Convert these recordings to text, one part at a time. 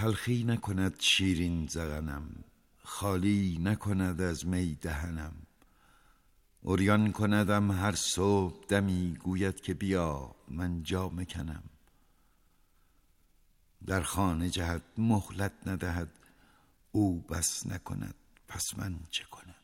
تلخی نکند شیرین ذقنم، خالی نکند از می دهنم. عریان کندم هر صبح دمی، گوید که بیا من جامه کنم. در خانه جهد مهلت ندهد، او بس نکند پس من چه کنم.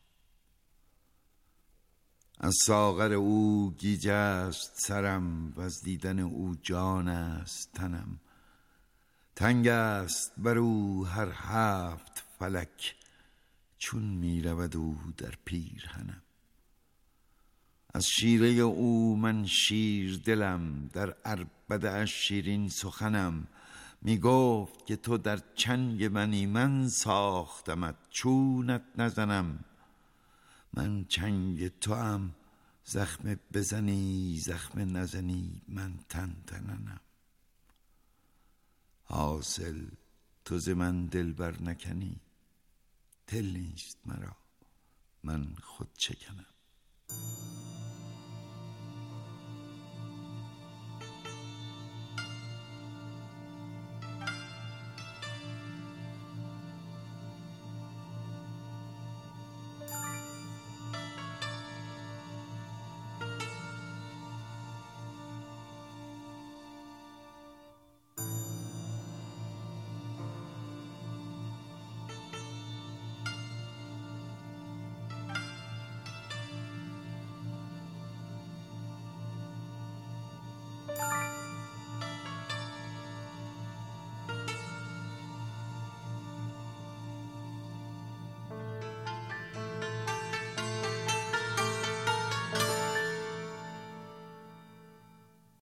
از ساغر او گیج است سرم، و از دیدن او جان است تنم. تنگ است بر او هر 7 فلک، چون می رود او در پیرهنم. از شیره او من شیر دلم، در عربده اش شیرین سخنم. می گفت که تو در چنگ منی، من ساختمت چونت نزنم. من چنگ توام زخم بزنی زخم نزنی، من تن تننم. حاصل تو ز من دل بر نکنی، دل نیست مرا من خود چکنم.